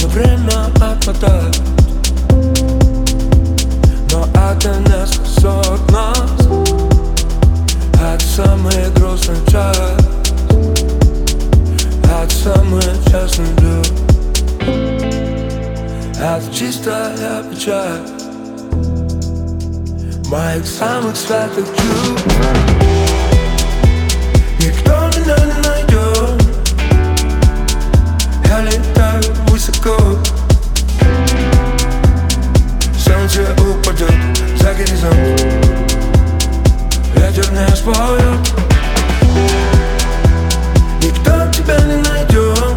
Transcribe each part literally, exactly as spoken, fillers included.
Словно время отмотает, но это не спасет нас. Это самый грустный час, это самый честный блюд. Это чистая печаль моих самых светлых чувств. Никто меня не найдет, я летаю высоко. Солнце упадет за горизонт, ветер не споет. Никто тебя не найдет,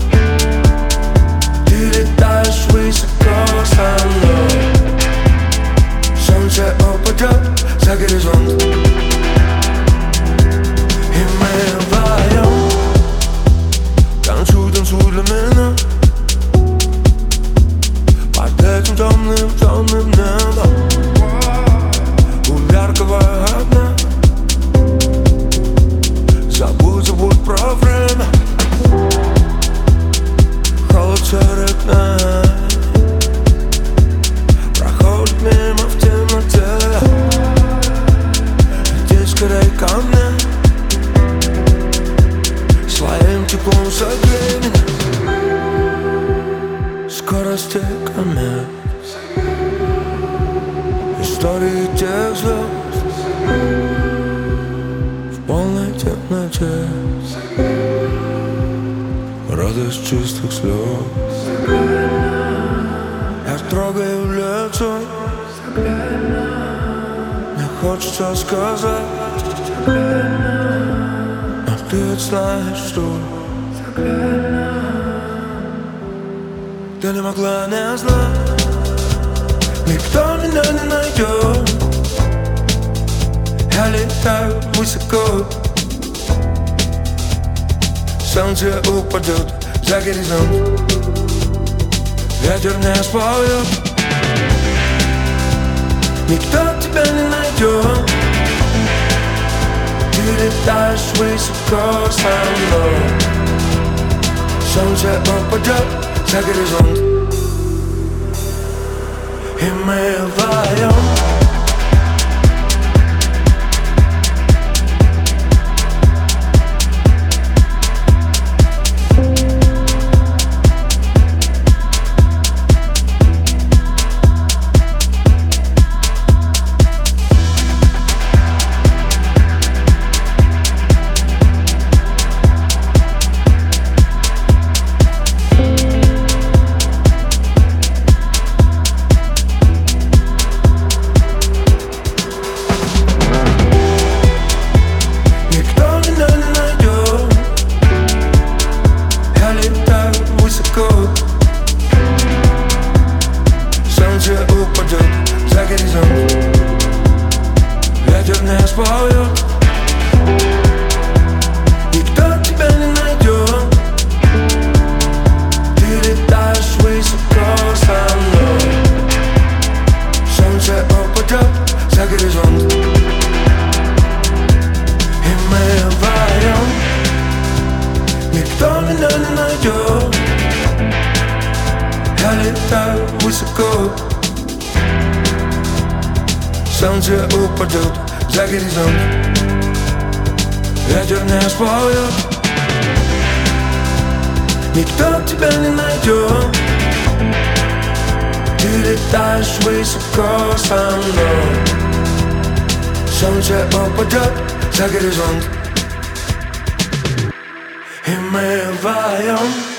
ты летаешь высоко со мной. Солнце упадет за горизонт, и мы вдвоем. Танцуй, танцуй для меня под этим темным, темным небом у яркого огня. Забудь, забудь про время, холод серых дней проходит мимо в темноте. Иди скорей ко мне, своим теплом согрей меня. Скорости комет, истории тех звезд в полной темноте, радость чистых слез. Я трогаю лицо, мне хочется сказать, но ты знаешь, что ты не могла не знать. Никто меня не найдет, я летаю высоко. Солнце упадет за горизонт, ветер не споет. Никто тебя не найдет, ты летаешь высоко со мной. Солнце упадет за горизонт, и мы вдвоем. Солнце упадет за горизонт, ветер не споет. Никто тебя не найдет, ты летаешь высоко со мной. Солнце упадет за горизонт, и мы вдвоем. Никто меня не найдет, я летаю высоко. Солнце упадет за горизонт, ветер не споет. Никто тебя не найдет, ты летаешь высоко со мной. Солнце упадет за горизонт, и мы вдвоем.